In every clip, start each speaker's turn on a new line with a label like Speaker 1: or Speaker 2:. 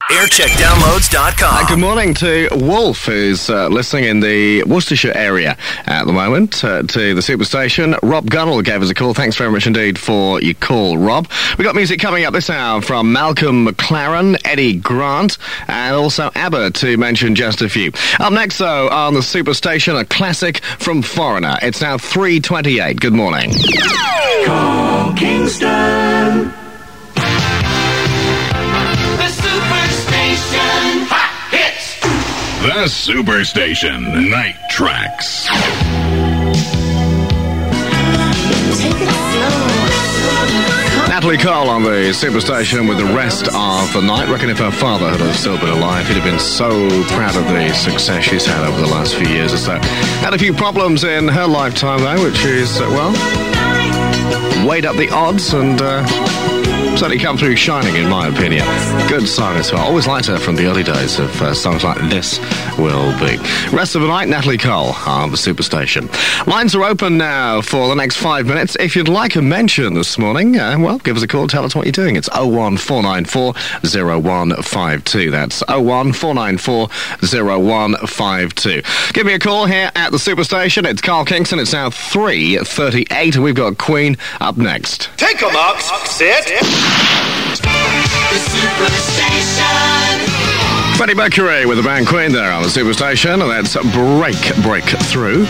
Speaker 1: aircheckdownloads.com.
Speaker 2: Good morning to Wolf, who's listening in the Worcestershire area at the moment to the Superstation. Rob Gunnell gave us a call. Thanks very much indeed for your call, Rob. We've got music coming up this hour from Malcolm McLaren, Eddie Grant, and also ABBA, to mention just a few. Up next, though, on the Superstation, a classic from Foreigner. It's now 3:28. Good morning.
Speaker 3: Call Kingston.
Speaker 4: The Superstation Night Tracks.
Speaker 2: Natalie Cole on the Superstation with the rest of the night. Reckon if her father had still been alive, he'd have been so proud of the success she's had over the last few years or so. Had a few problems in her lifetime, though, which is, weighed up the odds and certainly come through shining, in my opinion. Good song as well. Always liked her from the early days of songs like This Will Be. Rest of the night, Natalie Cole on the Superstation. Lines are open now for the next 5 minutes. If you'd like a mention this morning, give us a call. Tell us what you're doing. It's 01494 0152. That's 01494 0152. Give me a call here at the Superstation. It's Carl Kingston. It's now 3:38, and we've got Queen up next.
Speaker 1: Take a mark, sit.
Speaker 3: The Superstation.
Speaker 2: Freddie Mercury with the band Queen there on the Superstation, and that's Breakthrough.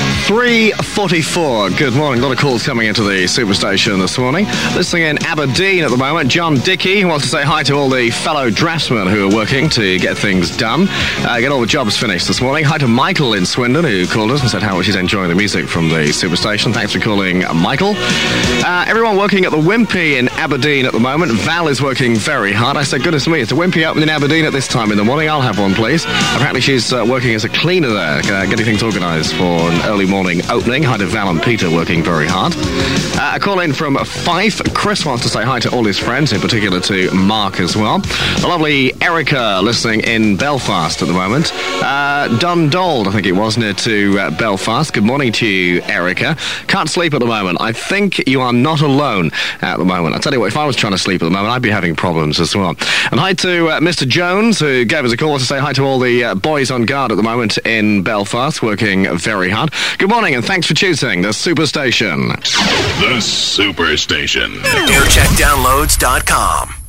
Speaker 2: 3:44. Good morning. A lot of calls coming into the Superstation this morning. Listening in Aberdeen at the moment, John Dickey wants to say hi to all the fellow draftsmen who are working to get things done, get all the jobs finished this morning. Hi to Michael in Swindon, who called us and said how much he's enjoying the music from the Superstation. Thanks for calling, Michael. Everyone working at the Wimpy in Aberdeen at the moment. Val is working very hard. I said, goodness me, it's the Wimpy open in Aberdeen at this time in the morning. I'll have one, please. Apparently she's working as a cleaner there, getting things organised for an early morning opening. Hi to Val and Peter, working very hard. A call in from Fife. Chris wants to say hi to all his friends, in particular to Mark as well. The lovely Erica listening in Belfast at the moment. Dundalk, I think it was, near to Belfast. Good morning to you, Erica. Can't sleep at the moment. I think you are not alone at the moment. I tell you what, if I was trying to sleep at the moment, I'd be having problems as well. And hi to Mr. Jones, who gave us a call to say hi to all the boys on guard at the moment in Belfast, working very hard. Good morning, and thanks for choosing the Superstation.
Speaker 4: The Superstation.
Speaker 1: aircheckdownloads.com.